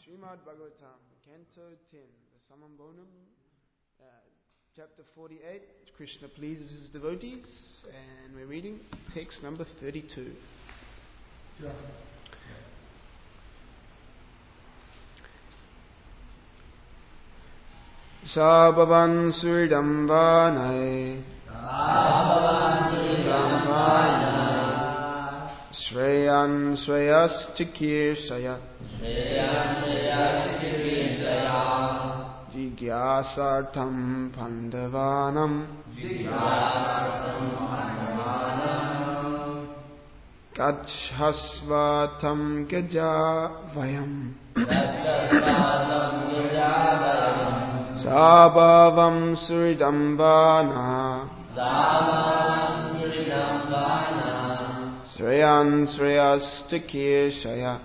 Srimad Bhagavatam, Canto 10, the Samambonam, chapter 48. Krishna pleases his devotees, and we're reading text number 32. Yeah. Sabhavan Suridambanai Shreyan Shreyastikirshaya Jigyasartam Pandavanam Gachhasvatam Gajavayam Sabhavam Suridambana Shreyan Shreyastikirshaya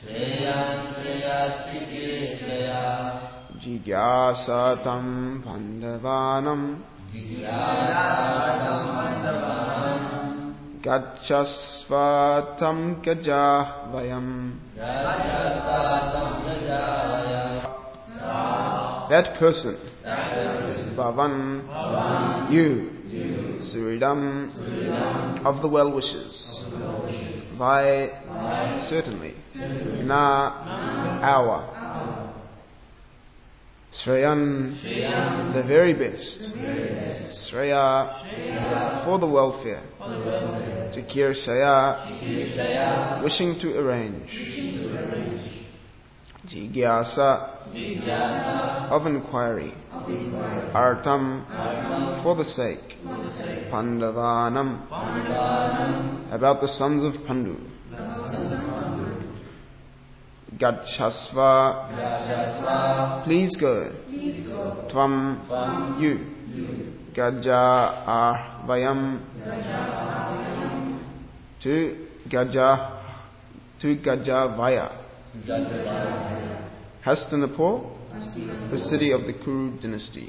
Jigyasatam Pandavanam Gachasvatam Gajavayam. That person, Bhavan, you, Suridam, of the well-wishers, Vai, certainly, Na, our, Shreyan, the very best, Shreya, for the welfare, Tikirshaya, wishing to arrange, Jigyasa, of inquiry, Artam, for the sake, Pandavanam, about the sons of Pandu, Gachhasva, please go, Tvam, you, Gajavayam, to Gajavaya, Hastinapur, the city of the Kuru dynasty.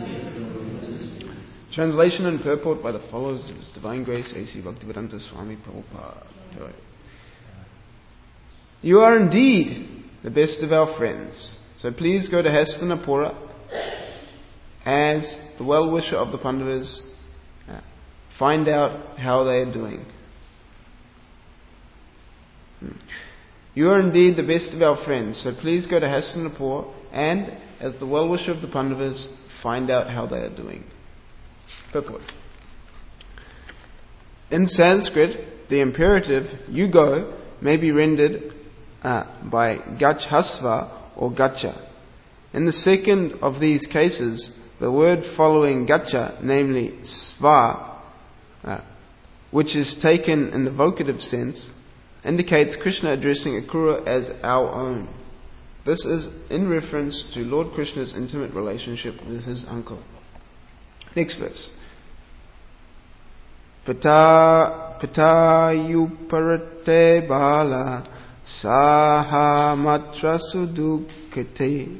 Translation and purport by the followers of His Divine Grace A.C. Bhaktivedanta Swami Prabhupada. You are indeed the best of our friends, so please go to Hastinapura as the well-wisher of the Pandavas. Find out how they are doing. You are indeed the best of our friends, so please go to Hastinapur and, as the well-wisher of the Pandavas, find out how they are doing. Purport. In Sanskrit, the imperative, you go, may be rendered by Gachhasva or Gacha. In the second of these cases, the word following Gacha, namely Sva, which is taken in the vocative sense, indicates Krishna addressing Akrura as our own. This is in reference to Lord Krishna's intimate relationship with his uncle. Next verse. Pitayuparate bala sahamatra sudukate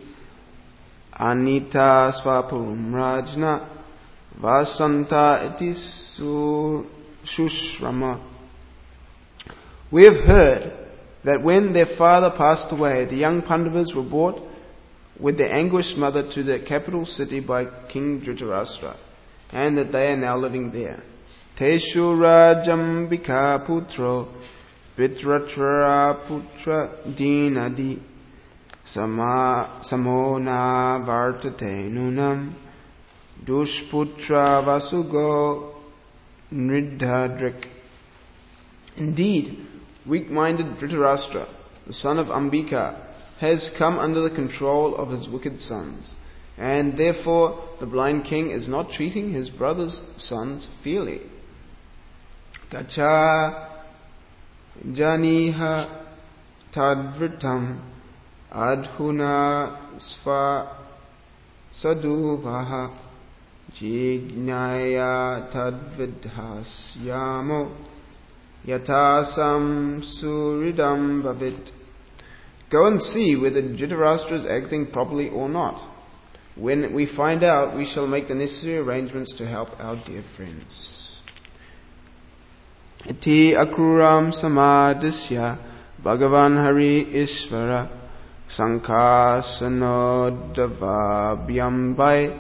anita swapurum rajna vasanta iti shushrama. We have heard that when their father passed away, the young Pandavas were brought with their anguished mother to the capital city by King Dhritarashtra, and that they are now living there. Teshu rajambika putro vitratra putra dinadi samona vartate nunam dushputra vasugo nridhadrik. Indeed, weak-minded Dhritarashtra, the son of Ambika, has come under the control of his wicked sons, and therefore the blind king is not treating his brother's sons fairly. Gacha janiha tadvritam adhuna sva saduvaha jignaya tadvidhasyamo yatasam suridam bhavit. Go and see whether Dhritarashtra is acting properly or not. When we find out, we shall make the necessary arrangements to help our dear friends. Iti akruram samadisya Bhagavan Hari Ishvara Sankasanodavabyambai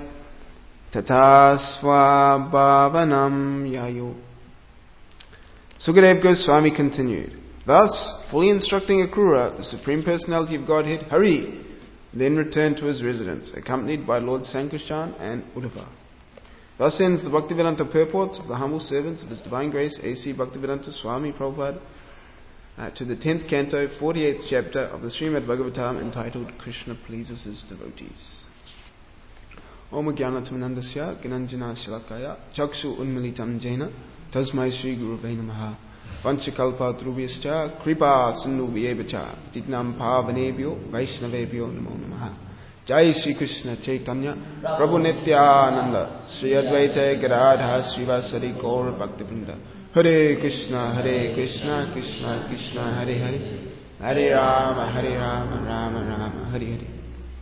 Tatasva Bhavanam Yayo. Sukadeva Goswami continued, thus, fully instructing Akrura, the Supreme Personality of Godhead, Hari then returned to his residence, accompanied by Lord Sankarshan and Uddhava. Thus ends the Bhaktivedanta purports of the humble servants of His Divine Grace A.C. Bhaktivedanta Swami Prabhupada to the 10th canto, 48th chapter of the Srimad Bhagavatam, entitled Krishna Pleases His Devotees. Om Jnanatamnandasya Gnanjana Shalakaya Chakshu Unmilitam Jena Tasmai Shri Gurave Namaha Vanchakalpa Trubhyascha Kripa Sindhu Vyevacha Titnam Pavanebhyo Vaishnavebhyo Namo Namaha. Jai Shri Krishna Chaitanya Prabhu Nityananda Shri Advaita Gadadha Srivasari Gaura Bhaktivinoda. Hare Krishna Krishna Krishna Hare Hare Hare Rama Rama Rama Hare Hare.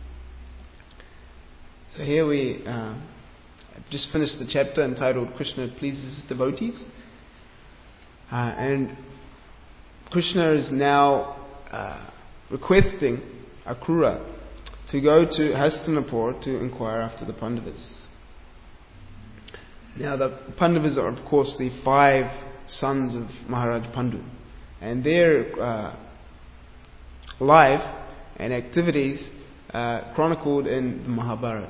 So here we just finished the chapter entitled Krishna Pleases His Devotees. And Krishna is now requesting Akrura to go to Hastinapur to inquire after the Pandavas. Now the Pandavas are of course the 5 sons of Maharaj Pandu, and their life and activities chronicled in the Mahabharata.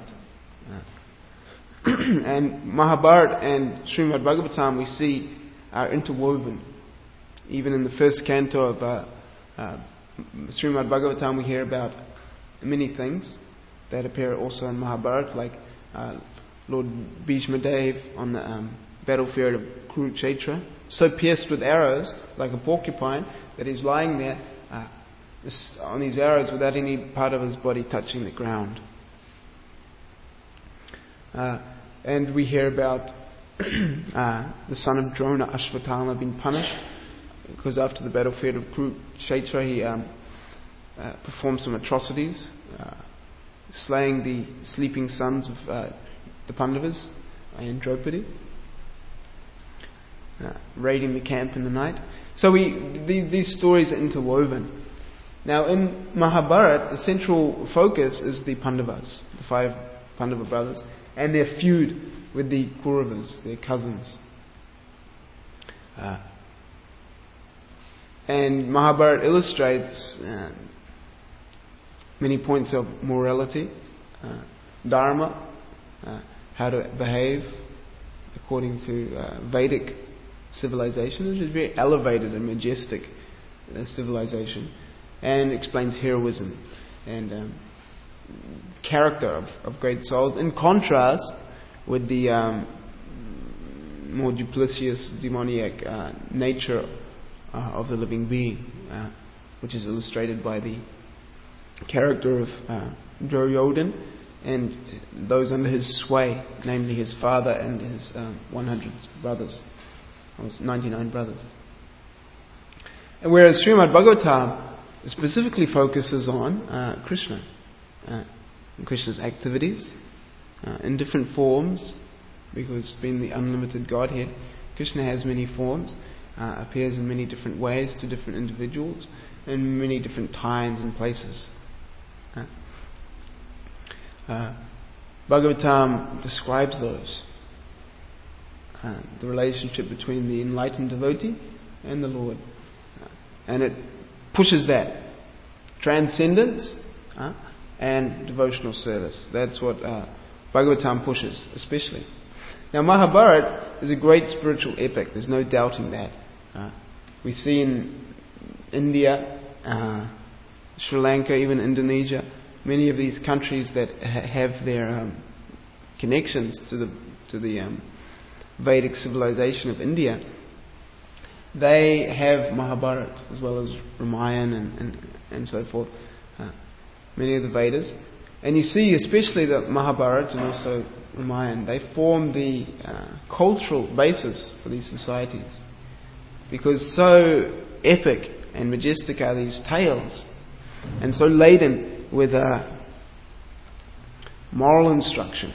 And Mahabharata and Srimad Bhagavatam we see are interwoven. Even in the first canto of Srimad Bhagavatam we hear about many things that appear also in Mahabharata, like Lord Bhishma Dev on the battlefield of Kurukshetra, so pierced with arrows like a porcupine that he's lying there on these arrows without any part of his body touching the ground. And we hear about the son of Drona, Ashvatthama, being punished because after the battlefield of Kurukshetra he performed some atrocities, slaying the sleeping sons of the Pandavas and Draupadi, raiding the camp in the night. So these stories are interwoven. Now in Mahabharata, the central focus is the Pandavas, the 5 Pandava brothers, and their feud with the Kauravas, their cousins. And Mahabharata illustrates many points of morality, dharma, how to behave according to Vedic civilization, which is very elevated and majestic civilization, and explains heroism and character of great souls, in contrast with the more duplicitous, demoniac nature of the living being, which is illustrated by the character of Duryodhana and those under his sway, namely his father and his 100 brothers, or 99 brothers. And whereas Srimad Bhagavatam specifically focuses on Krishna, and Krishna's activities in different forms, because being the unlimited Godhead, Krishna has many forms, appears in many different ways to different individuals in many different times and places. Bhagavatam describes those, the relationship between the enlightened devotee and the Lord, and it pushes that transcendence and devotional service. That's what Bhagavatam pushes especially. Now Mahabharata is a great spiritual epic, there's no doubting that. We see in India, Sri Lanka, even Indonesia, many of these countries that have their connections to the Vedic civilization of India, they have Mahabharata as well as Ramayana and so forth, many of the Vedas. And you see especially that Mahabharata and also Ramayana, they form the cultural basis for these societies, because so epic and majestic are these tales, and so laden with moral instruction,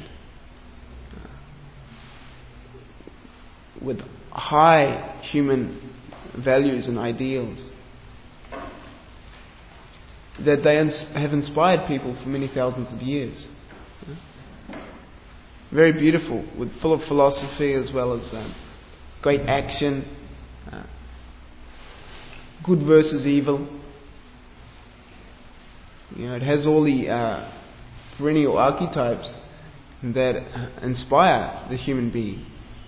with high human values and ideals. that they have inspired people for many thousands of years. Very beautiful, full of philosophy as well as great action, good versus evil. It has all the perennial archetypes that inspire the human being.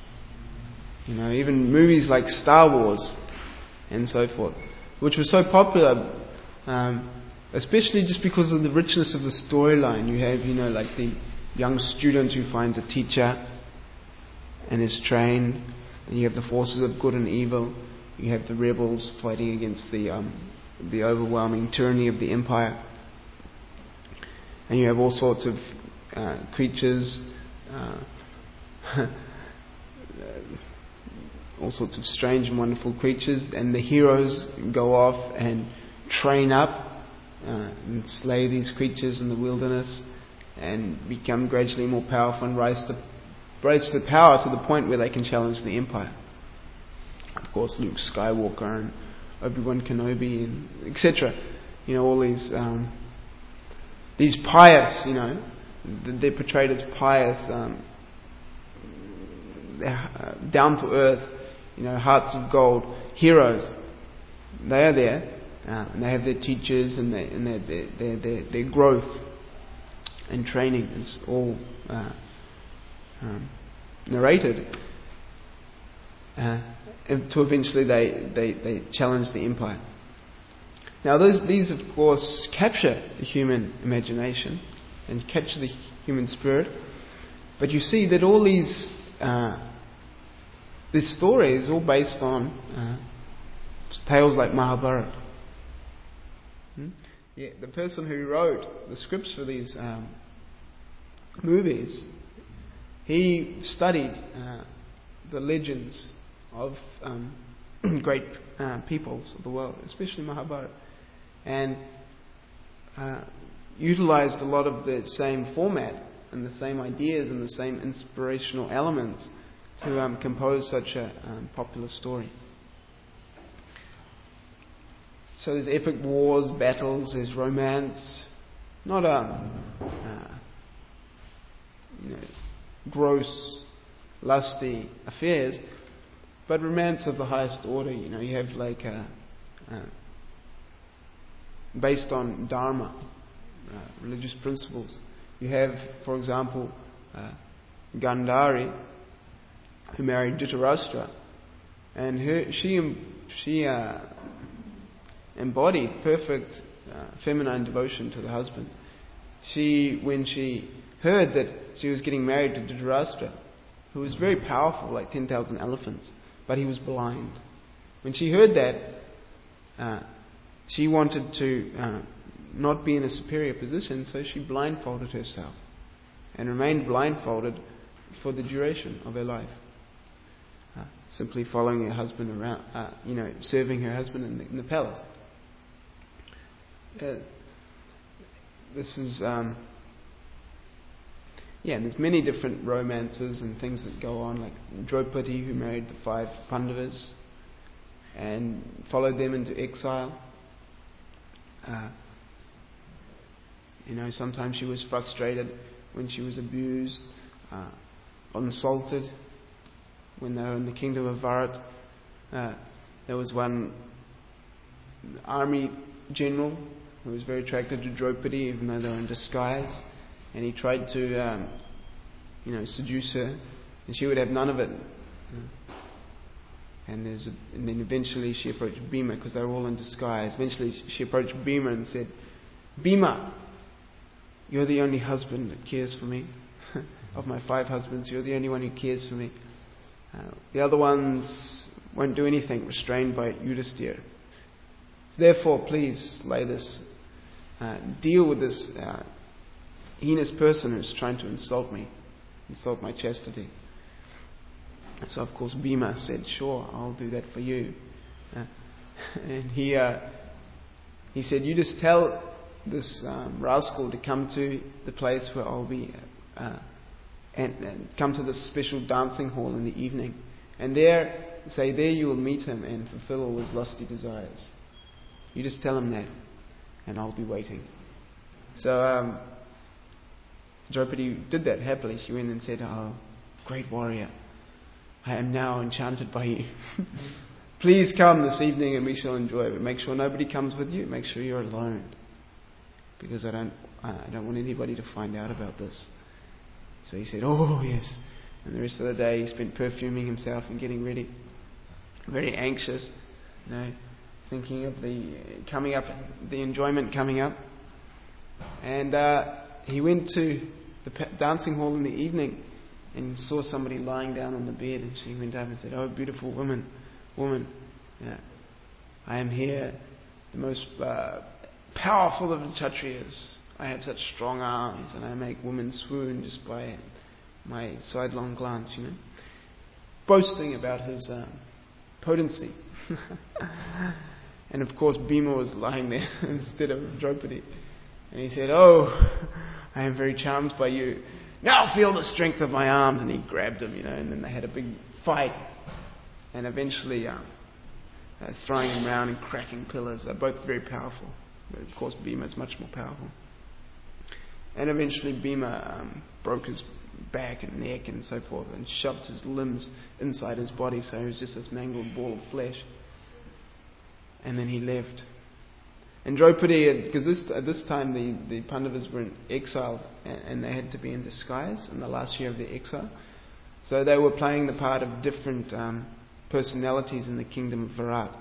Even movies like Star Wars and so forth, which were so popular, especially just because of the richness of the storyline. You have, like the young student who finds a teacher and is trained, and you have the forces of good and evil. You have the rebels fighting against the overwhelming tyranny of the empire, and you have all sorts of creatures, all sorts of strange and wonderful creatures, and the heroes go off and train up and slay these creatures in the wilderness and become gradually more powerful and rise to power to the point where they can challenge the empire. Of course, Luke Skywalker and Obi-Wan Kenobi and etc. All these pious, they're portrayed as pious, down to earth, hearts of gold heroes. They are there, and they have their teachers and their growth and training is all narrated. To eventually they challenge the empire. Now these of course capture the human imagination and capture the human spirit, but you see that all these this story is all based on tales like Mahabharata. The person who wrote the scripts for these movies, he studied the legends of great peoples of the world, especially Mahabharata, and utilized a lot of the same format and the same ideas and the same inspirational elements to compose such a popular story. So there's epic wars, battles, there's romance, not gross, lusty affairs, but romance of the highest order. You have like based on dharma, religious principles. You have, for example, Gandhari, who married Dhritarashtra, and she embodied perfect feminine devotion to the husband. When she heard that she was getting married to Dhritarashtra, who was very powerful, like 10,000 elephants, but he was blind. When she heard that, she wanted to not be in a superior position, so she blindfolded herself and remained blindfolded for the duration of her life, simply following her husband around, serving her husband in the palace. This is there's many different romances and things that go on, like Draupadi, who married the 5 Pandavas and followed them into exile. Sometimes she was frustrated when she was abused, insulted. When they were in the kingdom of Varat, there was one army general who was very attracted to Draupadi, even though they were in disguise, and he tried to seduce her, and she would have none of it. And then eventually she approached Bhima, because they were all in disguise. Eventually she approached Bhima and said, "Bhima, you're the only husband that cares for me. Of my 5 husbands, you're the only one who cares for me. The other ones won't do anything, restrained by Yudhisthira. So therefore, please deal with this heinous person who's trying to insult my chastity." So of course Bhima said, "Sure, I'll do that for you." And he said, "You just tell this rascal to come to the place where I'll be, and come to this special dancing hall in the evening, and there you will meet him and fulfill all his lusty desires. You just tell him that." and I'll be waiting. So Draupadi did that happily. She went and said, "Oh, great warrior, I am now enchanted by you. Please come this evening and we shall enjoy it. But make sure nobody comes with you. Make sure you're alone, because I don't want anybody to find out about this." So he said, "Oh yes." And the rest of the day he spent perfuming himself and getting ready, very anxious, thinking of the enjoyment coming up. And he went to the dancing hall in the evening and saw somebody lying down on the bed, and she went up and said, "Oh, beautiful woman, I am here, the most powerful of the Kshatriyas. I have such strong arms, and I make women swoon just by my sidelong glance," boasting about his potency. And of course Bhima was lying there instead of Draupadi. And he said, "Oh, I am very charmed by you. Now feel the strength of my arms." And he grabbed him, and then they had a big fight. And eventually throwing him around and cracking pillars. They're both very powerful. But of course Bhima is much more powerful. And eventually Bhima broke his back and neck and so forth, and shoved his limbs inside his body, so he was just this mangled ball of flesh. And then he left. And Draupadi, because at this time the Pandavas were in exile, and they had to be in disguise in the last year of their exile. So they were playing the part of different personalities in the kingdom of Virat.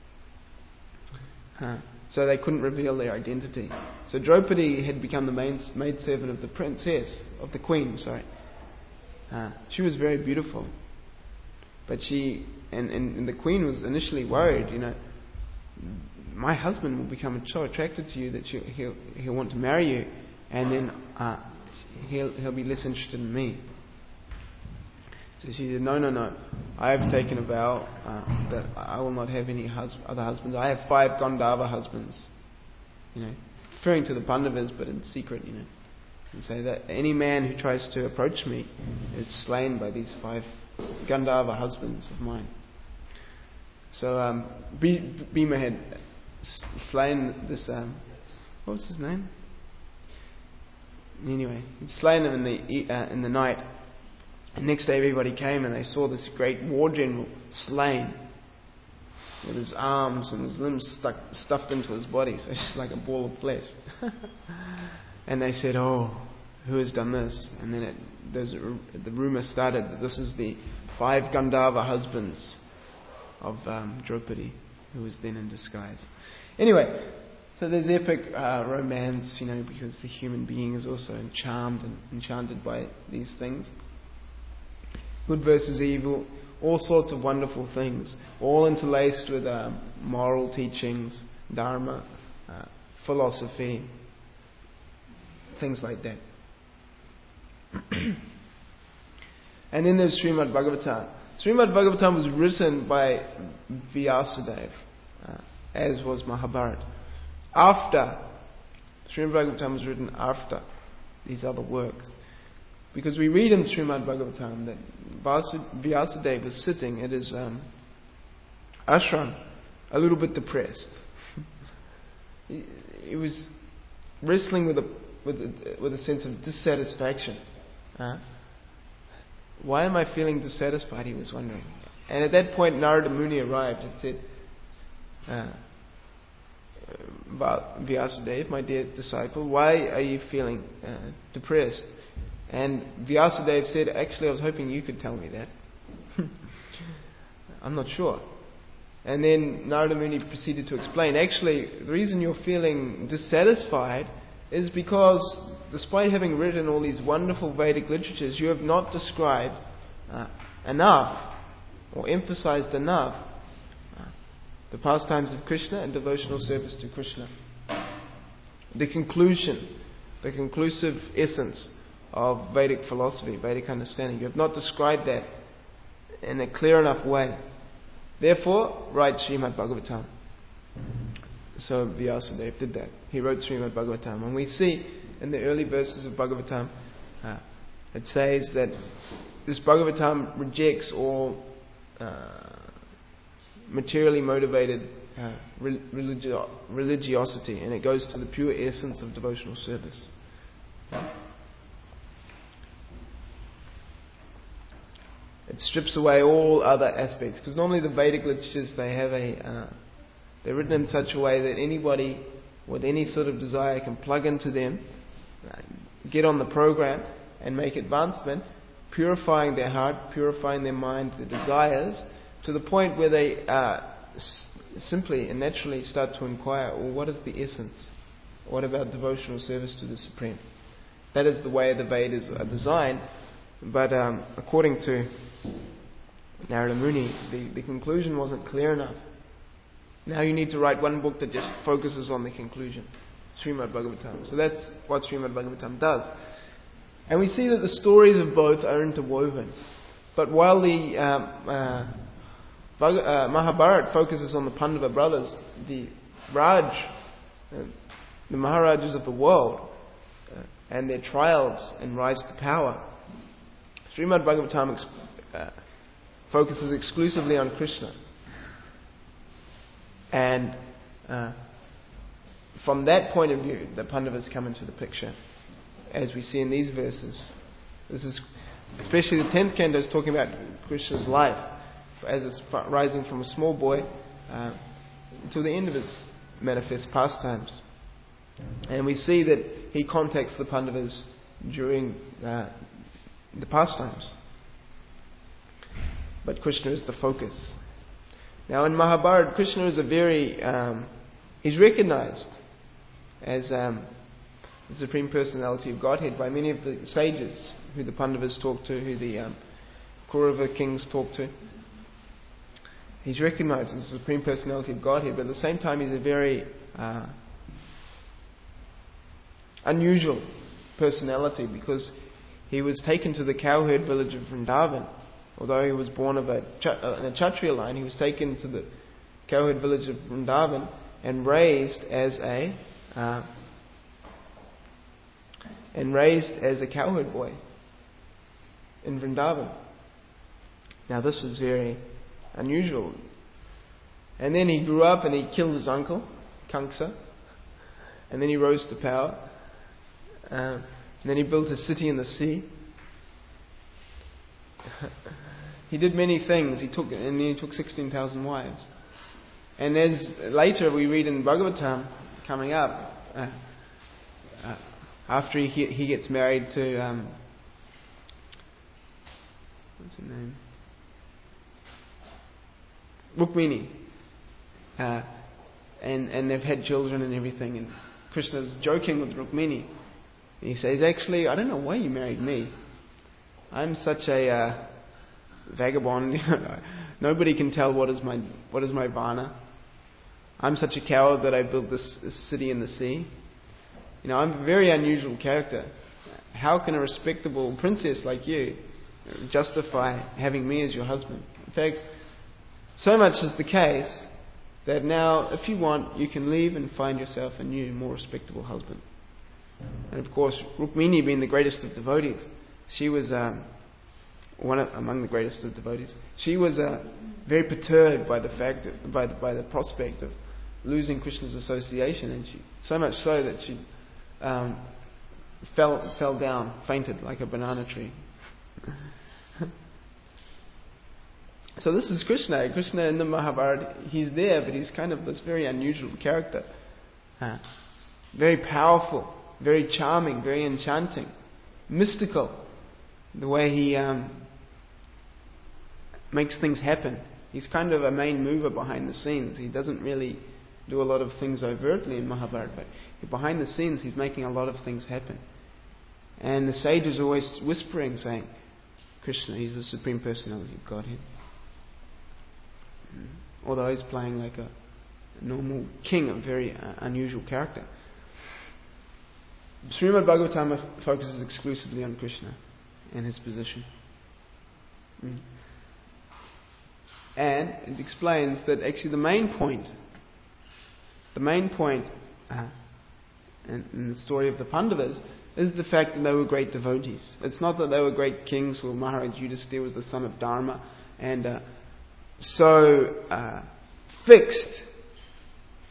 So they couldn't reveal their identity. So Draupadi had become the maidservant of the princess, of the queen, sorry. She was very beautiful. But and the queen was initially worried, my husband will become so attracted to you that he'll want to marry you, and then he'll be less interested in me. So she said, No. I have taken a vow that I will not have any other husbands. I have 5 Gandharva husbands. Referring to the Pandavas, but in secret, And say that any man who tries to approach me is slain by these 5 Gandharva husbands of mine. So Bhima had slain this, what was his name? Anyway, he'd slain him in the night. And next day everybody came and they saw this great war general slain, with his arms and his limbs stuffed into his body, so it's just like a ball of flesh. And they said, "Oh, who has done this?" And then the rumour started that this is the 5 Gandharva husbands of Draupadi, who was then in disguise. Anyway, so there's epic romance, because the human being is also charmed and enchanted by these things. Good versus evil, all sorts of wonderful things, all interlaced with moral teachings, dharma, philosophy, things like that. And then there's Srimad Bhagavatam. Srimad Bhagavatam was written by Vyasadeva, as was Mahabharata. Srimad Bhagavatam was written after these other works. Because we read in Srimad Bhagavatam that Vyasadeva was sitting at his ashram, a little bit depressed. He was wrestling with a sense of dissatisfaction. Why am I feeling dissatisfied? He was wondering. And at that point, Narada Muni arrived and said, Vyasadeva, my dear disciple, why are you feeling depressed? And Vyasadeva said, "Actually, I was hoping you could tell me that. I'm not sure." And then Narada Muni proceeded to explain, actually, the reason you're feeling dissatisfied is because, despite having written all these wonderful Vedic literatures, you have not described enough, or emphasized enough, the pastimes of Krishna and devotional service to Krishna. The conclusive essence of Vedic philosophy, Vedic understanding. You have not described that in a clear enough way. Therefore, write Srimad Bhagavatam. So Vyasadeva did that. He wrote Srimad Bhagavatam. And we see in the early verses of Bhagavatam, it says that this Bhagavatam rejects all materially motivated religiosity, and it goes to the pure essence of devotional service. It strips away all other aspects, because normally the Vedic literatures, they're written in such a way that anybody with any sort of desire can plug into them, get on the program and make advancement, purifying their heart, purifying their mind, their desires, to the point where they simply and naturally start to inquire, well, what is the essence? What about devotional service to the Supreme? That is the way the Vedas are designed, but according to Narada Muni, the conclusion wasn't clear enough. Now you need to write one book that just focuses on the conclusion, Srimad Bhagavatam. So that's what Srimad Bhagavatam does. And we see that the stories of both are interwoven. But while the Mahabharata focuses on the Pandava brothers, the Maharajas of the world, and their trials and rise to power, Srimad Bhagavatam focuses exclusively on Krishna. And from that point of view, the Pandavas come into the picture, as we see in these verses. This is especially the 10th canto is talking about Krishna's life, as it's rising from a small boy until the end of his manifest pastimes. And we see that he contacts the Pandavas during the pastimes. But Krishna is the focus. Now in Mahabharata, Krishna is he's recognized as the Supreme Personality of Godhead by many of the sages who the Pandavas talk to, who the Kaurava kings talk to. He's recognized as the Supreme Personality of Godhead, but at the same time he's a very unusual personality, because he was taken to the cowherd village of Vrindavan. Although he was born of a Kshatriya line, he was taken to the cowherd village of Vrindavan and raised as a cowherd boy in Vrindavan. Now this was very unusual. And then he grew up and he killed his uncle, Kamsa, and then he rose to power. And then he built a city in the sea. He did many things. He took 16,000 wives. And as later we read in Bhagavatam coming up, after he gets married to what's her name? Rukmini, and they've had children and everything. And Krishna's joking with Rukmini. He says, "Actually, I don't know why you married me. I'm such a vagabond. Nobody can tell what is my Vana. I'm such a coward that I built this city in the sea. I'm a very unusual character. How can a respectable princess like you justify having me as your husband? In fact, so much is the case that now, if you want, you can leave and find yourself a new, more respectable husband." And of course, Rukmini, being the greatest of devotees, she was among the greatest of devotees. She was very perturbed by the fact that, by the prospect of losing Krishna's association, and so much so that she fell down, fainted like a banana tree. So this is Krishna. Krishna in the Mahabharata, he's there, but he's kind of this very unusual character. Very powerful, very charming, very enchanting, mystical. The way he makes things happen. He's kind of a main mover behind the scenes. He doesn't really do a lot of things overtly in Mahabharata, but behind the scenes he's making a lot of things happen. And the sages are always whispering, saying, Krishna, he's the Supreme Personality of Godhead. Although he's playing like a normal king, a very unusual character. Srimad Bhagavatam focuses exclusively on Krishna and his position. And it explains that actually the main point in the story of the Pandavas is the fact that they were great devotees. It's not that they were great kings, or Maharaj Yudhisthira was the son of Dharma and so fixed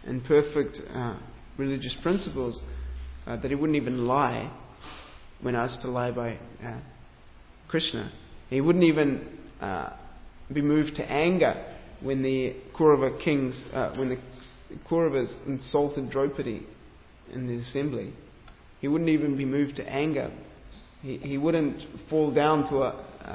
and perfect religious principles, that he wouldn't even lie when asked to lie by Krishna. He wouldn't even be moved to anger when the Kaurava kings, when the Kauravas insulted Draupadi in the assembly. He wouldn't even be moved to anger. He wouldn't fall down to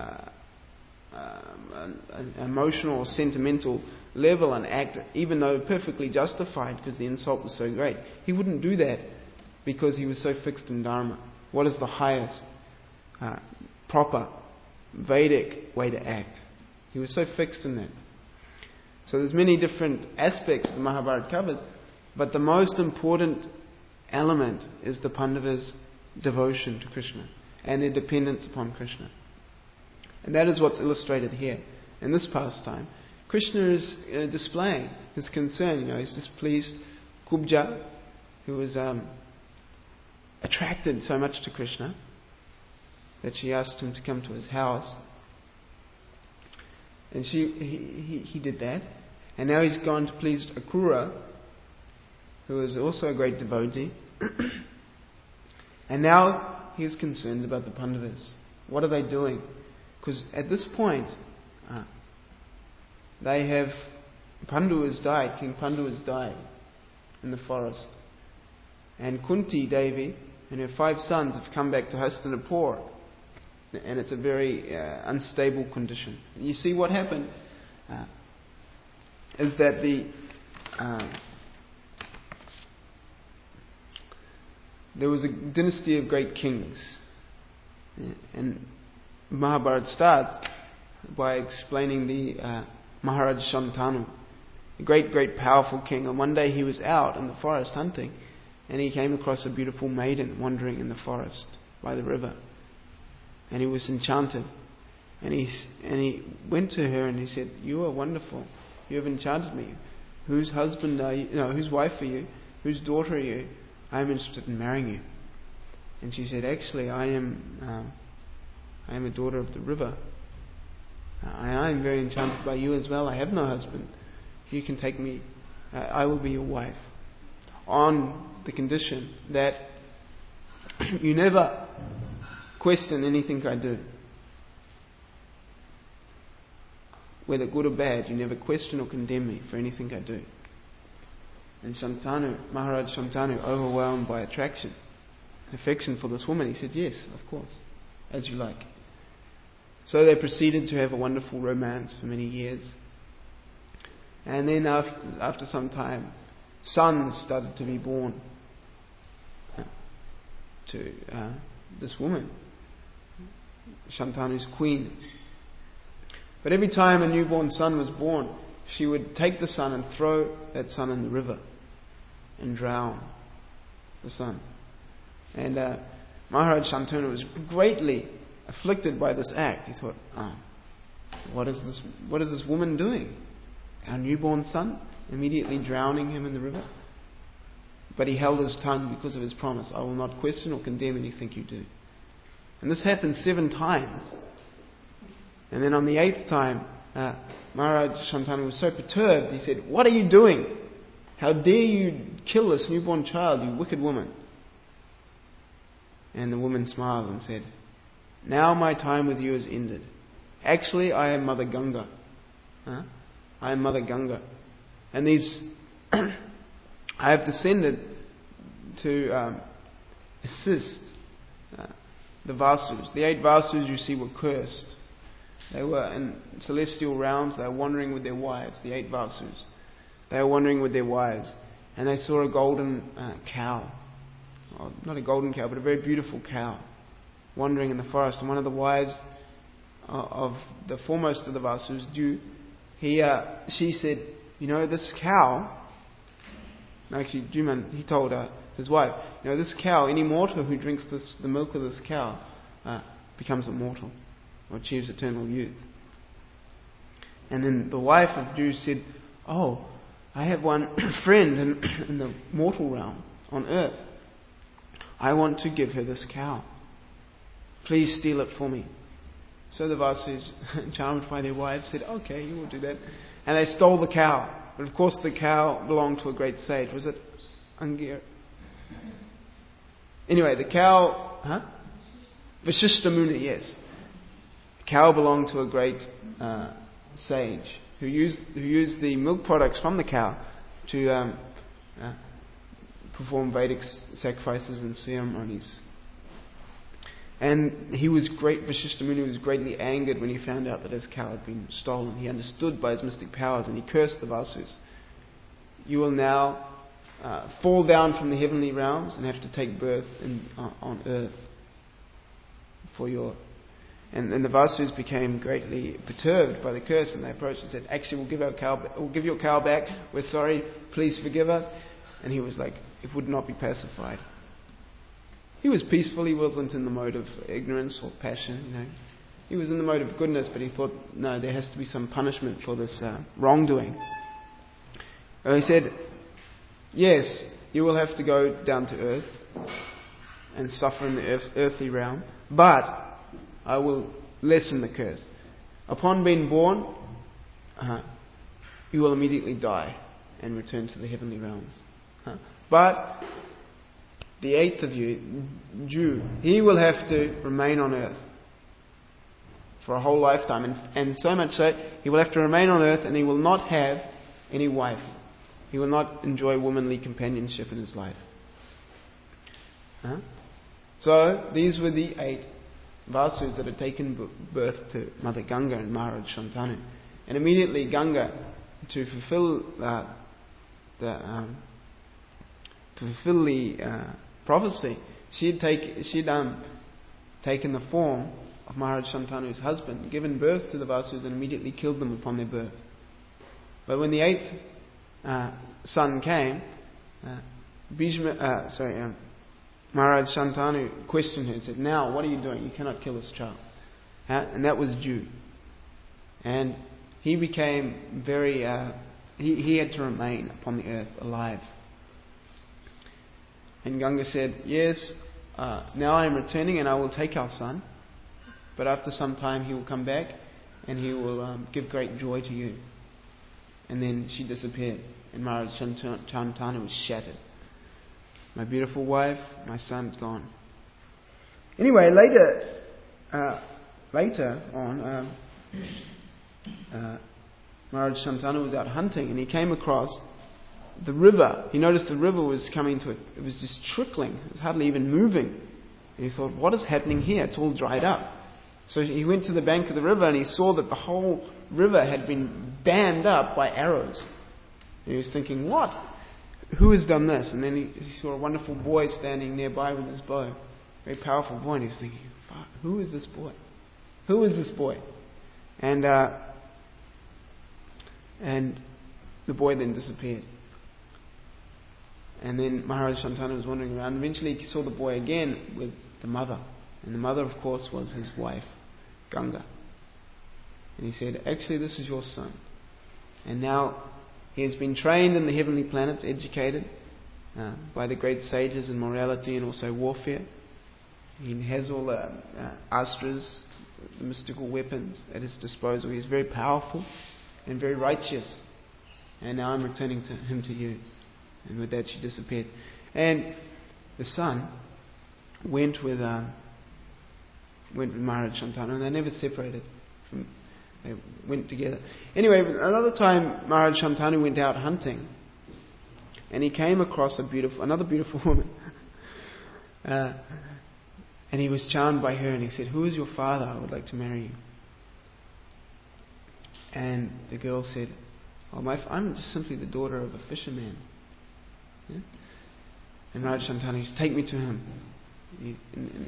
an emotional or sentimental level and act, even though perfectly justified because the insult was so great. He wouldn't do that because he was so fixed in Dharma. What is the highest, proper, Vedic way to act? He was so fixed in that. So there's many different aspects that the Mahabharata covers, but the most important element is the Pandavas' devotion to Krishna and their dependence upon Krishna. And that is what's illustrated here in this pastime. Krishna is displaying his concern. He's displeased. Kubja, who was attracted so much to Krishna that she asked him to come to his house. And he did that. And now he's gone to please Akrura, who is also a great devotee. And now he is concerned about the Pandavas. What are they doing? Because at this point, Pandu has died. King Pandu has died in the forest. And Kunti Devi and her 5 sons have come back to Hastinapur. And it's a very unstable condition. You see, what happened is that there was a dynasty of great kings. And Mahabharata starts by explaining the Maharaj Shantanu, a great powerful king. And one day he was out in the forest hunting, and he came across a beautiful maiden wandering in the forest by the river. And he was enchanted. And he went to her and he said, "You are wonderful. You have enchanted me. Whose husband are you? Whose wife are you? Whose daughter are you? I am interested in marrying you." And she said, "Actually, I am a daughter of the river. I am very enchanted by you as well. I have no husband. You can take me. I will be your wife, on the condition that you never question anything I do. Whether good or bad, you never question or condemn me for anything I do." And Maharaj Shantanu, overwhelmed by attraction, affection for this woman, he said, "Yes, of course, as you like." So they proceeded to have a wonderful romance for many years. And then after some time, sons started to be born to this woman, Shantanu's queen. But every time a newborn son was born, she would take the son and throw that son in the river and drown the son. And Maharaj Shantanu was greatly afflicted by this act. He thought, what is this woman doing? Our newborn son, immediately drowning him in the river. But he held his tongue because of his promise. "I will not question or condemn anything you do." And this happened 7 times. And then on the 8th time, Maharaj Shantanu was so perturbed, he said, "What are you doing? How dare you kill this newborn child, you wicked woman?" And the woman smiled and said, "Now my time with you is ended. Actually, I am Mother Ganga. I am Mother Ganga. And I have descended to assist the Vasus. The 8 Vasus you see were cursed. They were in celestial realms. They were wandering with their wives, the 8 Vasus. They were wandering with their wives. And they saw a golden cow. Not a golden cow, but a very beautiful cow wandering in the forest. And one of the wives of the foremost of the Vasus, she said, "This cow..." Actually, Juman, he told his wife, "This cow, any mortal who drinks the milk of this cow becomes immortal or achieves eternal youth." And then the wife of Ju said, "Oh, I have one friend in the mortal realm on earth. I want to give her this cow. Please steal it for me." So the Vasus, charmed by their wives, said, "Okay, you will do that." And they stole the cow. It But of course the cow belonged to a great sage. Was it Angir? Anyway, the cow... Vashishta Muni, yes. The cow belonged to a great sage who used the milk products from the cow to perform Vedic sacrifices and ceremonies. And Vashishta Muni was greatly angered when he found out that his cow had been stolen. He understood by his mystic powers, and he cursed the Vasus. You will now fall down from the heavenly realms and have to take birth on earth. And the Vasus became greatly perturbed by the curse, and they approached and said, "Actually, we'll give your cow back. We're sorry. Please forgive us." And he was like, it would not be pacified. He was peaceful. He wasn't in the mode of ignorance or passion. He was in the mode of goodness, but he thought, no, there has to be some punishment for this wrongdoing. And he said, "Yes, you will have to go down to earth and suffer in the earthly realm, but I will lessen the curse. Upon being born, you will immediately die and return to the heavenly realms. But the eighth of you, Jew, he will have to remain on earth for a whole lifetime. And so much so, he will have to remain on earth, and he will not have any wife. He will not enjoy womanly companionship in his life." So, these were the 8 Vasus that had taken birth to Mother Ganga and Maharaj Shantanu. And immediately Ganga, to fulfill the prophecy, she'd taken the form of Maharaj Shantanu's husband, given birth to the Vasus, and immediately killed them upon their birth. But when the 8th son came, Maharaj Shantanu questioned her and said, "Now, what are you doing? You cannot kill this child." And that was Jew. And he became very... he had to remain upon the earth alive. And Ganga said, "Yes, now I am returning and I will take our son. But after some time he will come back and he will give great joy to you." And then she disappeared. And Maharaj Shantanu was shattered. My beautiful wife, my son's gone. Anyway, later on, Maharaj Shantanu was out hunting and he came across the river. He noticed the river was coming to it. It was just trickling. It was hardly even moving. And he thought, what is happening here? It's all dried up. So he went to the bank of the river and he saw that the whole river had been dammed up by arrows. And he was thinking, what? Who has done this? And then he saw a wonderful boy standing nearby with his bow. A very powerful boy. And he was thinking, who is this boy? Who is this boy? And the boy then disappeared. And then Maharaj Shantanu was wandering around. Eventually he saw the boy again with the mother. And the mother, of course, was his wife, Ganga. And he said, actually, this is your son. And now he has been trained in the heavenly planets, educated by the great sages in morality and also warfare. He has all the astras, the mystical weapons at his disposal. He is very powerful and very righteous. And now I'm returning him to you. And with that she disappeared. And the son went with Maharaj Shantanu, and they never separated. They went together. Anyway, another time Maharaj Shantanu went out hunting, and he came across another beautiful woman. And he was charmed by her, and he said, "Who is your father? I would like to marry you." And the girl said, I'm just simply the daughter of a fisherman. Yeah? And Maharaj Shantanu said, "Take me to him." And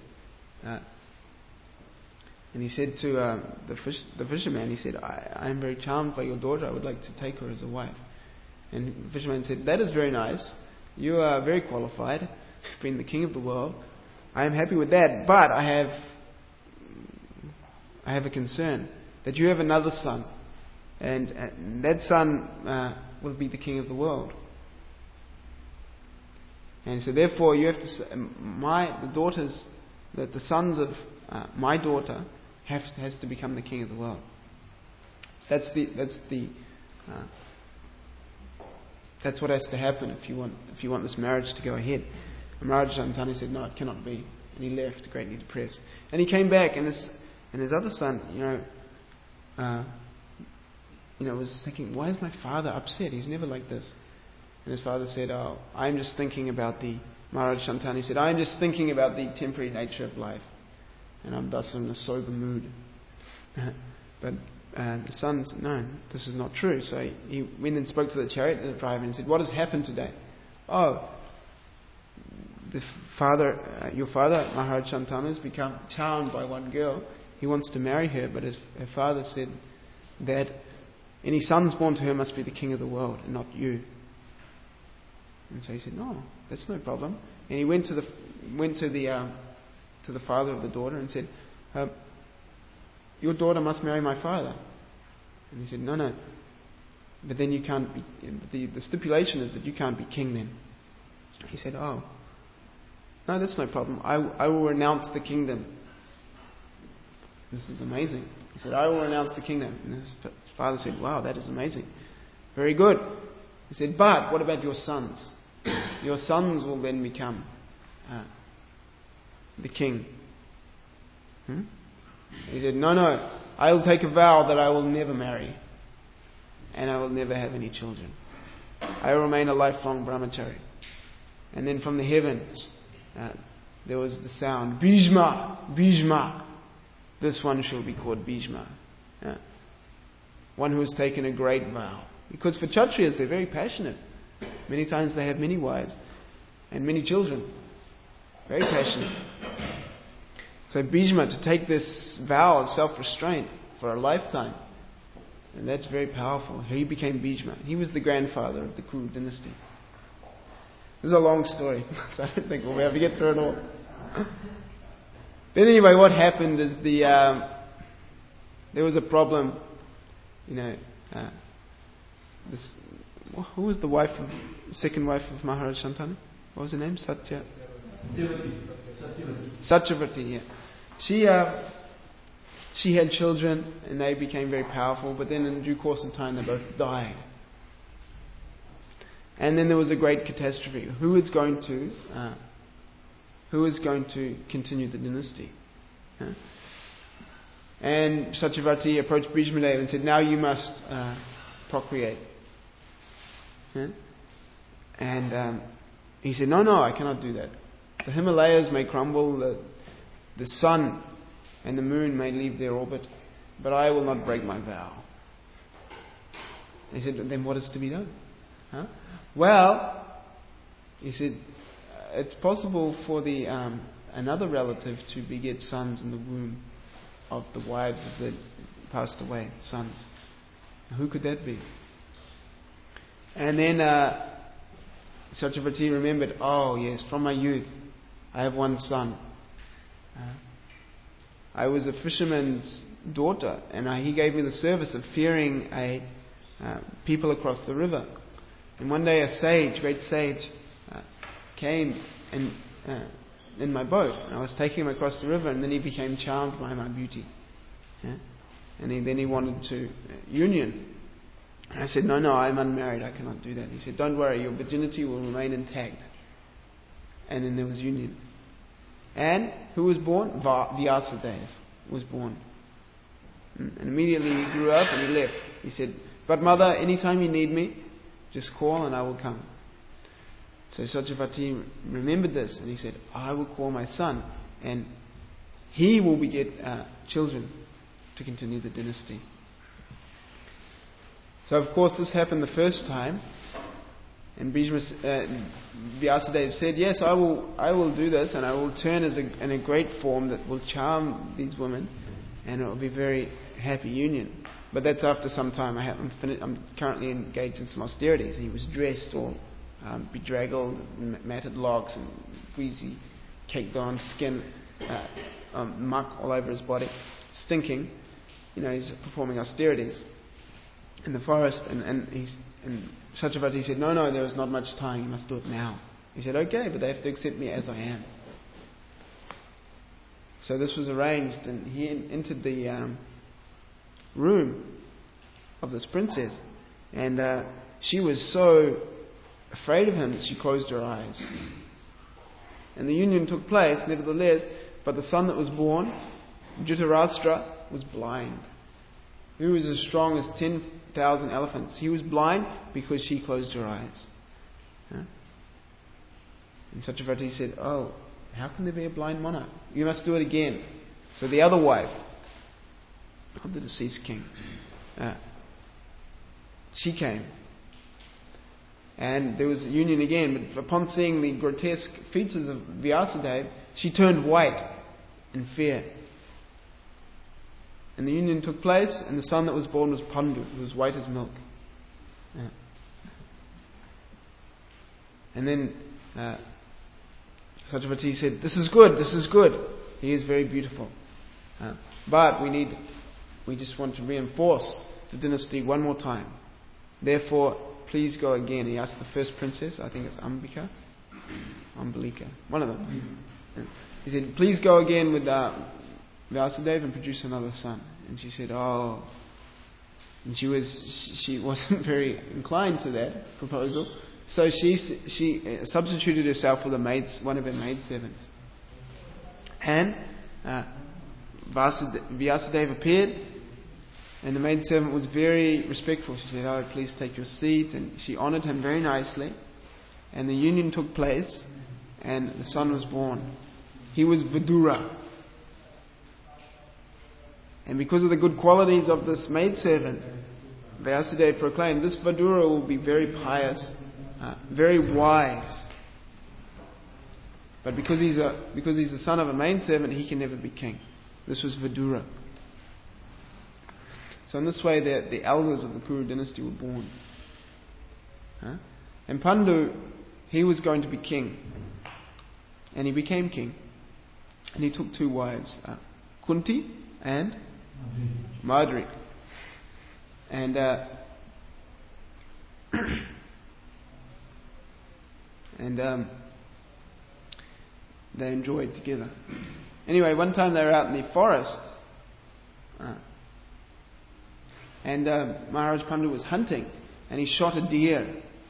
he said to the fisherman, he said, I am very charmed by your daughter. I would like to take her as a wife. And the fisherman said, "That is very nice. You are very qualified, being the king of the world. I am happy with that, but I have a concern, that you have another son, and that son will be the king of the world. And so therefore you have to say, the sons of my daughter has to become the king of the world." That's the That's what has to happen if you want this marriage to go ahead. And Maharaj Shantanu said, no, it cannot be. And he left, greatly depressed. And he came back, and his other son, was thinking, why is my father upset? He's never like this. And his father said, I'm just thinking about Maharaj Shantanu said, I'm just thinking about the temporary nature of life. And I'm thus in a sober mood. But the son said, no, this is not true. So he went and spoke to the chariot driver and said, what has happened today? Oh, your father, Maharaj Shantanu, has become charmed by one girl. He wants to marry her, but her father said that any sons born to her must be the king of the world and not you. And so he said, no, that's no problem. And he went to the father of the daughter and said, your daughter must marry my father. And he said, no. But then you can't be, the stipulation is that you can't be king then. He said, oh, no, that's no problem. I will renounce the kingdom. This is amazing. He said, I will renounce the kingdom. And his father said, wow, that is amazing. Very good. He said, but what about your sons? Your sons will then become the king. He said, no, I will take a vow that I will never marry. And I will never have any children. I will remain a lifelong brahmachari. And then from the heavens, there was the sound, Bhishma, Bhishma. This one shall be called Bhishma. One who has taken a great vow. Because for Kshatriyas, they're very passionate. Many times they have many wives and many children. Very passionate. So Bhishma, to take this vow of self-restraint for a lifetime, and that's very powerful. He became Bhishma. He was the grandfather of the Kuru dynasty. This is a long story, so I don't think we'll be able to get through it all. But anyway, what happened is there was a problem. Who was the second wife of Maharaj Shantanu? What was her name? Satyavati, yeah. She had children and they became very powerful, but then in due course of time they both died. And then there was a great catastrophe. Who was going to continue the dynasty? And Satyavati approached Bhishmadev and said, now you must procreate. And he said, no, I cannot do that. The Himalayas may crumble, the sun and the moon may leave their orbit, but I will not break my vow. He said, then what is to be done? Well, he said, it's possible for another relative to beget sons in the womb of the wives of the passed away sons. Who could that be? And then Satyavati remembered, oh yes, from my youth I have one son. I was a fisherman's daughter, and he gave me the service of ferrying people across the river. And one day a great sage, came in my boat. And I was taking him across the river, and then he became charmed by my beauty. And then he wanted to union. And I said, no, I'm unmarried, I cannot do that. He said, don't worry, your virginity will remain intact. And then there was union. And who was born? Vyasadeva was born. And immediately he grew up and he left. He said, but mother, anytime you need me, just call and I will come. So Satyavati remembered this and he said, I will call my son and he will beget children to continue the dynasty. So of course this happened the first time, and Vyasadeva said, yes, I will do this, and I will turn in a great form that will charm these women, and it will be a very happy union. But that's after some time. I'm currently engaged in some austerities. And he was dressed all bedraggled, matted locks, and greasy, caked on skin, muck all over his body, stinking. He's performing austerities in the forest, and Satyavati said, no, there is not much time, you must do it now. He said, okay, but they have to accept me as I am. So this was arranged, and he entered the room of this princess, and she was so afraid of him, she closed her eyes. And the union took place, nevertheless, but the son that was born, Dhritarashtra, was blind. He was as strong as 10,000 elephants. He was blind because she closed her eyes. Huh? And Satyavati said, "Oh, how can there be a blind monarch? You must do it again." So the other wife of the deceased king, she came. And there was a union again, but upon seeing the grotesque features of Vyasadeva, she turned white in fear. And the union took place, and the son that was born was Pandu, who was white as milk. Yeah. And then Satyavati said, this is good. He is very beautiful. But we just want to reinforce the dynasty one more time. Therefore, please go again. He asked the first princess, I think it's Ambika, one of them. He said, please go again with Vyasadeva and produce another son. And she said, oh. And she wasn't very inclined to that proposal. So she substituted herself for one of her maidservants. And Vyasadeva appeared, and the maidservant was very respectful. She said, oh, please take your seat. And she honoured him very nicely. And the union took place, and the son was born. He was Vidura. And because of the good qualities of this maidservant, Vyasadeva proclaimed, this Vidura will be very pious, very wise. But because he's the son of a maidservant, he can never be king. This was Vidura. So in this way, the elders of the Kuru dynasty were born. And Pandu, he was going to be king. And he became king. And he took two wives, Kunti and Madri. And they enjoyed together. Anyway, one time they were out in the forest, and Maharaj Pandu was hunting, and he shot a deer.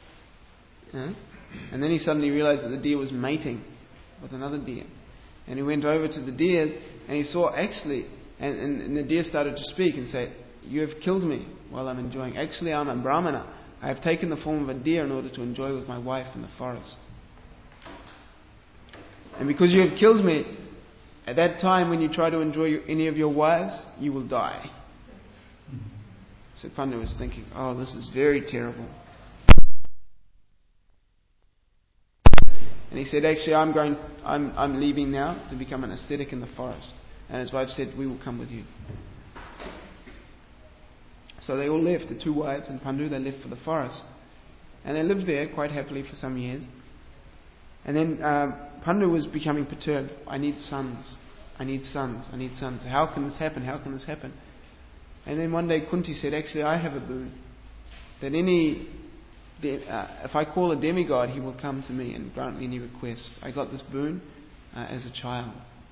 And then he suddenly realized that the deer was mating with another deer. And he went over to the deers, and he saw actually, and the deer started to speak and say, you have killed me while I'm enjoying. Actually, I'm a Brahmana. I have taken the form of a deer in order to enjoy with my wife in the forest. And because you have killed me, at that time when you try to enjoy any of your wives, you will die. So Pandu was thinking, oh, this is very terrible. And he said, actually, I'm leaving now to become an ascetic in the forest. And his wife said, we will come with you. So they all left, the two wives and Pandu, they left for the forest. And they lived there quite happily for some years. And then Pandu was becoming perturbed. I need sons. How can this happen? And then one day Kunti said, actually, I have a boon. That if I call a demigod, he will come to me and grant me any request. I got this boon as a child.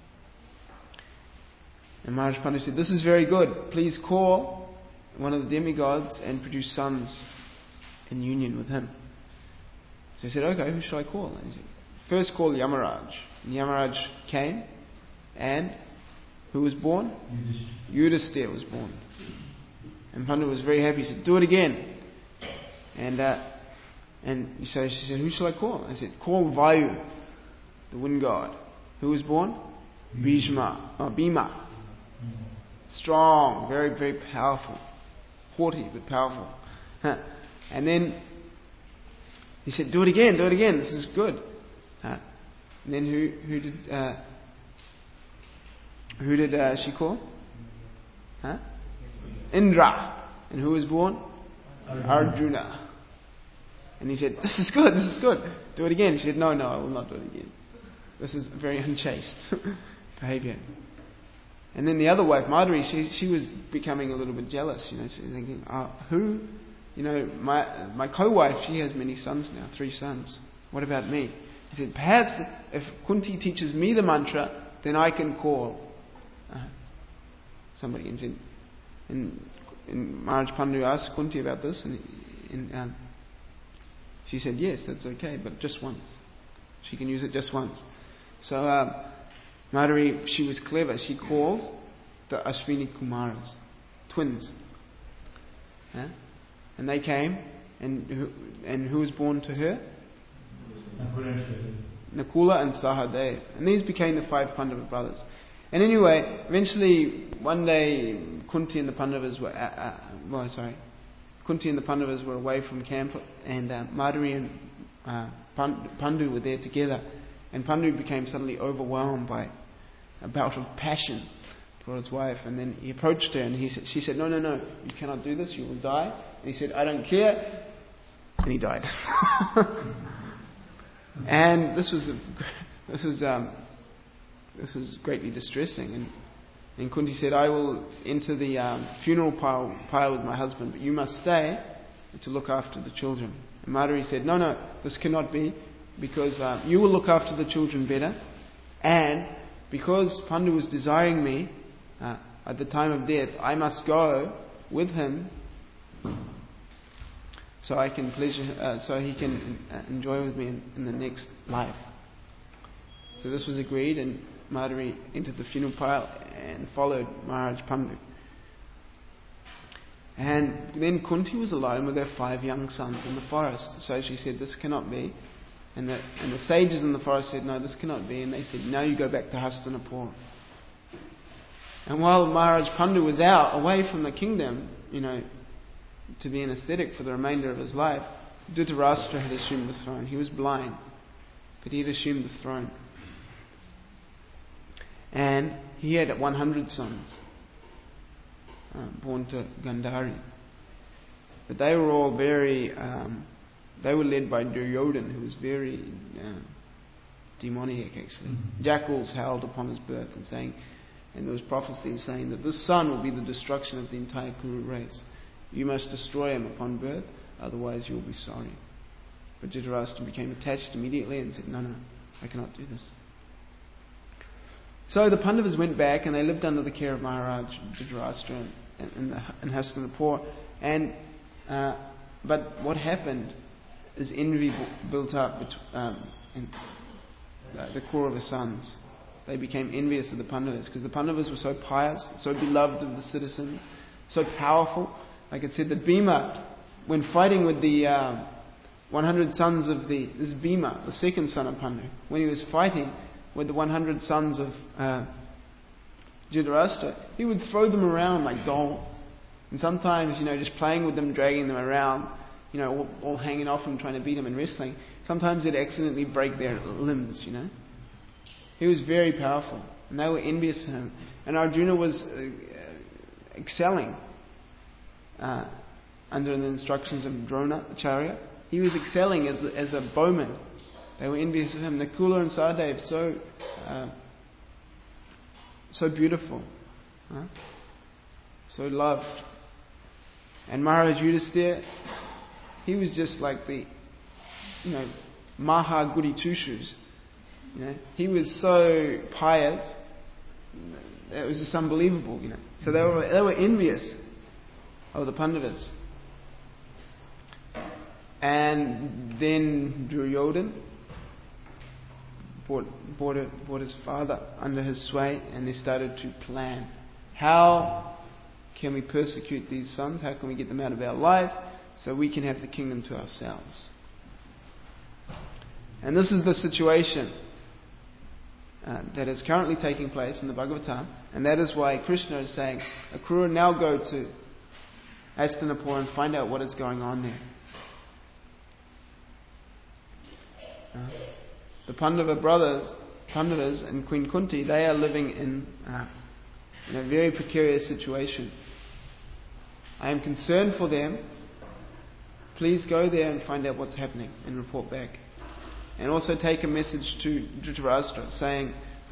And Maharaj Pandu said, this is very good. Please call one of the demigods and produce sons in union with him. So he said, okay, who shall I call? And he said, first call Yamaraj. And Yamaraj came, and who was born? Yudhisthira was born. And Pandu was very happy. He said, do it again. And so she said, who shall I call? I said, call Vayu, the wind god. Who was born? Bhima. Strong, very, very powerful. Haughty, but powerful. And then he said, do it again, this is good. And then who did she call? Indra. And who was born? Arjuna. And he said, this is good. Do it again. She said, no, I will not do it again. This is very unchaste behavior. And then the other wife, Madhuri, she was becoming a little bit jealous. She was thinking, who? My co-wife, she has many sons now, 3 sons. What about me? He said, perhaps if Kunti teaches me the mantra, then I can call somebody. And Maharaj Pandu asked Kunti about this, and She said, yes, that's okay, but just once. She can use it just once. So Madhuri, she was clever. She called the Ashwini Kumaras, twins. Yeah? And they came, and who was born to her? Nakula and Sahadev. And these became the 5 Pandava brothers. And anyway, eventually, one day, Kunti and the Pandavas were away from camp, and Madhuri and Pandu were there together. And Pandu became suddenly overwhelmed by a bout of passion for his wife. And then he approached her, and she said, no, you cannot do this, you will die. And he said, I don't care. And he died. And this was greatly distressing. And Kunti said, I will enter the funeral pile with my husband, but you must stay to look after the children. And Madhuri said, no, this cannot be, because you will look after the children better, and because Pandu was desiring me at the time of death, I must go with him so he can enjoy with me in the next life. So this was agreed, and Madhuri entered the funeral pile and followed Maharaj Pandu. And then Kunti was alone with her 5 young sons in the forest. So she said, this cannot be. And the sages in the forest said, no, this cannot be. And they said, now you go back to Hastinapur. And while Maharaj Pandu was out, away from the kingdom, to be an ascetic for the remainder of his life, Dhritarashtra had assumed the throne. He was blind, but he had assumed the throne. And he had 100 sons, born to Gandhari. But they were all they were led by Duryodhan, who was very demoniac actually. Jackals howled upon his birth and there was prophecies saying that this son will be the destruction of the entire Kuru race. You must destroy him upon birth, otherwise you will be sorry. But Dhritarashtra became attached immediately and said, no, I cannot do this. So the Pandavas went back and they lived under the care of Maharaj Dhritarashtra in Hastinapur. But what happened is envy built up in the Kaurava sons. They became envious of the Pandavas because the Pandavas were so pious, so beloved of the citizens, so powerful. Like it said that Bhima, when fighting with the 100 sons of this is Bhima, the second son of Pandu, when he was fighting with the 100 sons of Dhritarashtra, he would throw them around like dolls. And sometimes, just playing with them, dragging them around, all hanging off and trying to beat them in wrestling, sometimes they'd accidentally break their limbs, He was very powerful, and they were envious of him. And Arjuna was excelling under the instructions of Dronacharya. He was excelling as a bowman. They were envious of him. Nakula and Sahadev, so beautiful, so loved. And Maharaj Yudhisthira, he was just like the, Maha Goody Two-Shoes. He was so pious, it was just unbelievable. So they were envious of the Pandavas. And then Duryodhan brought his father under his sway, and they started to plan. How can we persecute these sons? How can we get them out of our life so we can have the kingdom to ourselves? And this is the situation that is currently taking place in the Bhagavatam, and that is why Krishna is saying, Akrura, now go to Hastinapur and find out what is going on there. The Pandavas and Queen Kunti, they are living in a very precarious situation. I am concerned for them. Please go there and find out what's happening and report back. And also take a message to Dhritarashtra saying,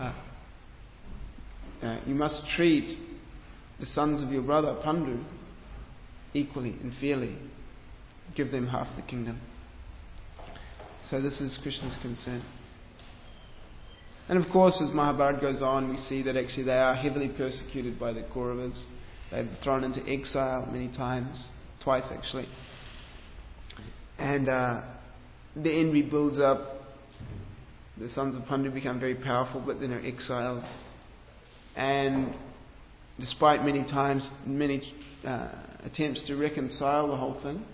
you must treat the sons of your brother Pandu equally and fairly. Give them half the kingdom. So this is Krishna's concern. And of course, as Mahabharata goes on, we see that actually they are heavily persecuted by the Kauravas. They've been thrown into exile many times, twice actually. And the envy builds up. The sons of Pandu become very powerful, but then are exiled. And despite many attempts to reconcile the whole thing,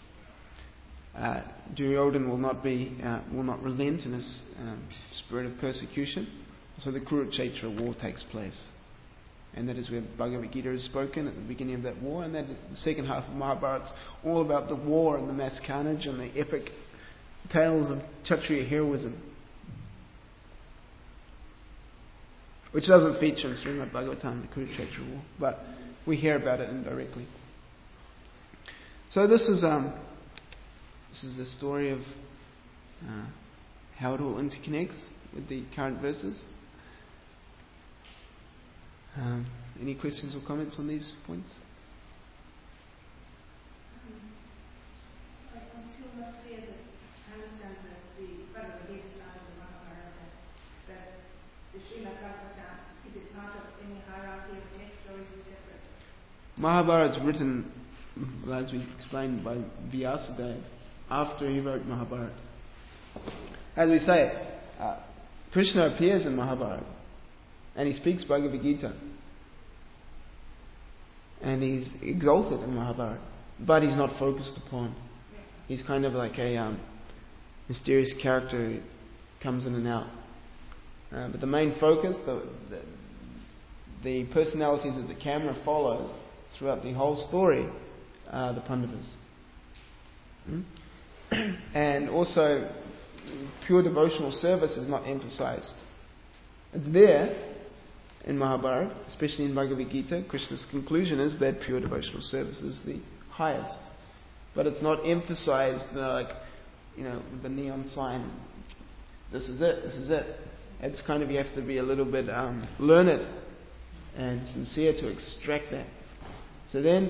Duryodhana will not relent in his spirit of persecution. So the Kurukshetra war takes place. And that is where Bhagavad Gita is spoken at the beginning of that war. And that is the second half of Mahabharata. It's all about the war and the mass carnage and the epic tales of Kshatriya heroism, which doesn't feature in Srimad Bhagavatam, the Kurukshetra war, but we hear about it indirectly. So this is the story of how it all interconnects with the current verses. Any questions or comments on these points? I'm still not clear that I understand that the Bhagavad Gita is part of the Mahabharata, but the Srimad Bhagavatam, is it part of any hierarchy of texts or is it separate? Mahabharata is written, as we explained, by Vyasadeva after he wrote Mahabharata. As we say, Krishna appears in Mahabharata and he speaks Bhagavad Gita and he's exalted in Mahabharata, but he's not focused upon. He's kind of like a mysterious character who comes in and out. But the main focus, the personalities that the camera follows throughout the whole story are the Pandavas. And also, pure devotional service is not emphasized. It's there in Mahabharata, especially in Bhagavad Gita. Krishna's conclusion is that pure devotional service is the highest. But it's not emphasized with the neon sign. This is it, this is it. It's kind of, you have to be a little bit learned and sincere to extract that. So then,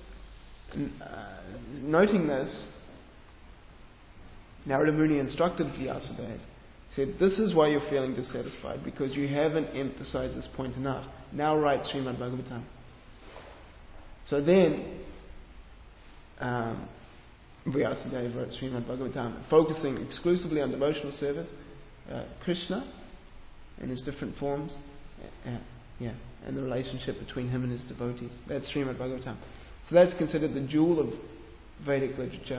noting this, Narada Muni instructed Vyasadeva. He said, this is why you're feeling dissatisfied, because you haven't emphasized this point enough. Now write Srimad Bhagavatam. So then, Vyasadeva wrote Srimad Bhagavatam, focusing exclusively on devotional service, Krishna in his different forms, and the relationship between him and his devotees. That's Srimad Bhagavatam. So that's considered the jewel of Vedic literature.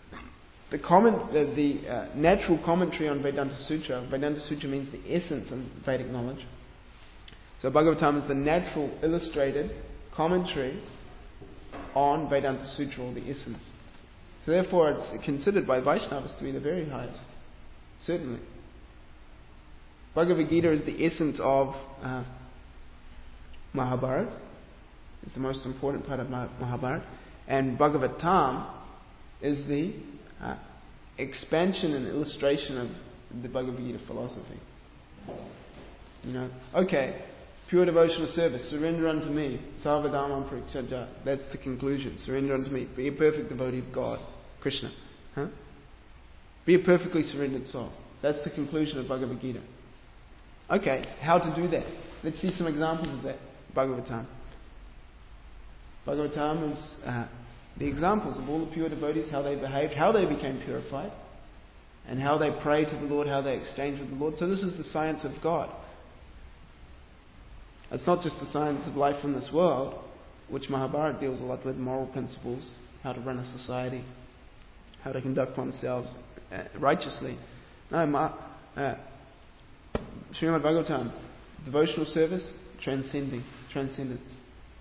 The natural commentary on Vedanta Sutra. Vedanta Sutra means the essence of Vedic knowledge. So Bhagavatam is the natural illustrated commentary on Vedanta Sutra, or the essence. So therefore it's considered by Vaishnavas to be the very highest. Certainly. Bhagavad Gita is the essence of Mahabharata. It's the most important part of Mahabharata. And Bhagavatam is the expansion and illustration of the Bhagavad Gita philosophy. Pure devotional service, surrender unto me, sarvadhamam parityajya. That's the conclusion. Surrender unto me, be a perfect devotee of God, Krishna. Be a perfectly surrendered soul. That's the conclusion of Bhagavad Gita. Okay, how to do that? Let's see some examples of that. Bhagavatam. Bhagavatam is the examples of all the pure devotees, how they behaved, how they became purified, and how they pray to the Lord, how they exchange with the Lord. So this is the science of God. It's not just the science of life in this world, which Mahabharata deals a lot with, moral principles, how to run a society, how to conduct oneself righteously. No, Srimad Bhagavatam, devotional service, transcendence.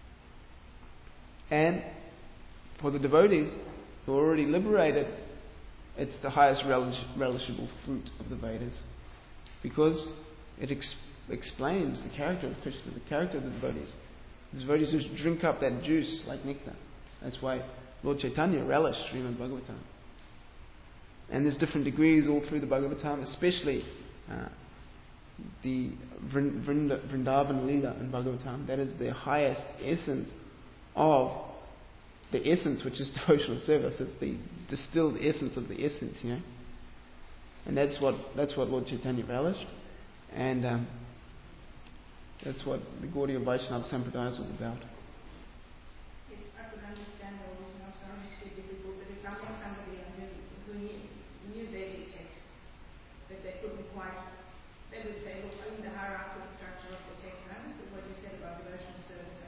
And for the devotees who are already liberated, it's the highest relishable fruit of the Vedas, because it explains the character of Krishna, the character of the devotees. The devotees just drink up that juice like nectar. That's why Lord Chaitanya relished Srimad Bhagavatam. And there's different degrees all through the Bhagavatam, especially the Vrindavan Leela in Bhagavatam. That is the highest essence of the essence, which is devotional service. It's the distilled essence of the essence, And that's what Lord Chaitanya relished. And that's what the Gaudiya Vaishnava Sampradaya is all about. Yes, I could understand all this now. Sorry, it's difficult, but if I met somebody who knew Vedic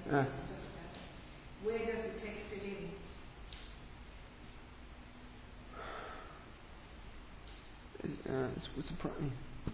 Ah. Where does the text fit in? What's the problem?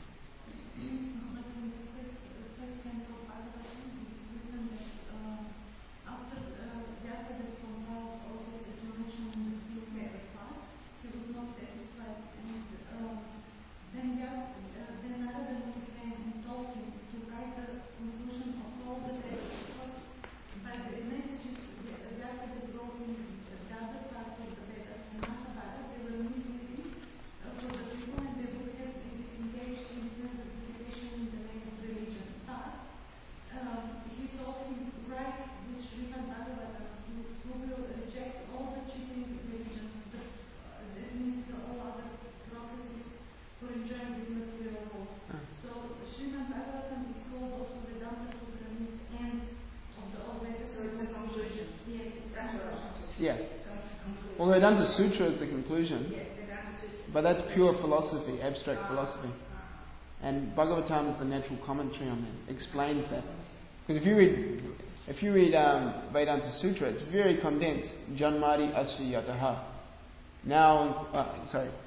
Yeah. Well, Vedanta Sutra is the conclusion. But that's pure philosophy, abstract philosophy. And Bhagavatam is the natural commentary on that. It explains that. Because if you read Vedanta Sutra, it's very condensed. Janmadi asya yataha. Now,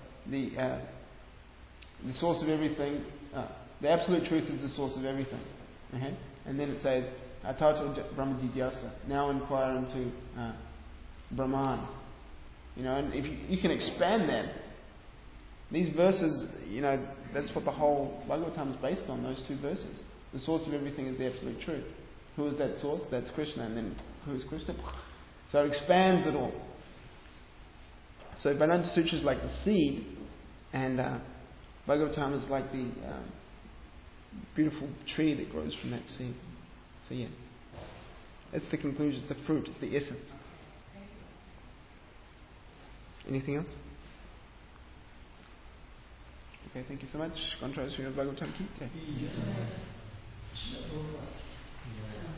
the source of everything, the absolute truth is the source of everything. Okay? And then it says, Atata Brahma Jidyasa. Now inquire into Brahman. And if you can expand that, these verses, that's what the whole Bhagavatam is based on, those two verses. The source of everything is the absolute truth. Who is that source? That's Krishna. And then, who is Krishna? So it expands it all. So Vedanta Sutra is like the seed, and Bhagavatam is like the beautiful tree that grows from that seed. So yeah, it's the conclusion, it's the fruit, it's the essence. Anything else? Okay, thank you so much. Contrast Srimad Bhagavatam Ki Jai.